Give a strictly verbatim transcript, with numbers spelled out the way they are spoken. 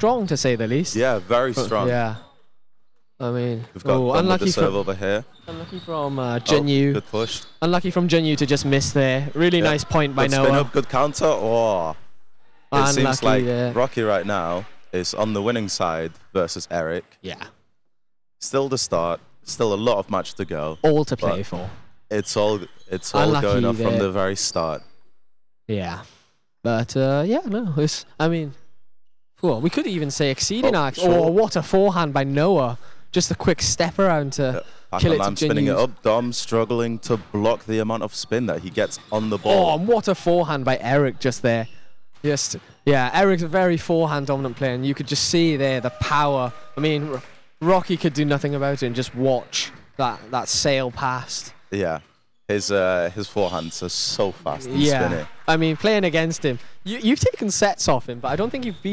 strong to say the least. Yeah, very strong. Yeah. I mean, We've got oh, Dom with unlucky the serve from, over here. unlucky from uh, Oh, Jinyu. good push. Unlucky from Jinyu to just miss there. Really Yeah. nice point by Good spin Noah. up, good counter. Oh, it Unlucky seems like there. Rocky right now is on the winning side versus Eric. Yeah. Still the start. Still a lot of match to go. All to play but for. It's all it's all Unlucky going off from there. the very start. Yeah. But, uh, yeah, no. It's, I mean, well, we could even say exceeding Oh, our... sure. Oh, what a forehand by Noah. Just a quick step around to Back kill on it to Lamb spinning it Jinyu's. up. Dom struggling to block the amount of spin that he gets on the Oh, ball. and what a forehand by Eric just there. Just, yeah, Eric's a very forehand dominant player, and you could just see there the power. I mean, R Rocky could do nothing about it and just watch that, that sail past. Yeah. His uh, his forehands are so fast and Yeah. spinny. I mean, playing against him, you, you've taken sets off him, but I don't think you've beat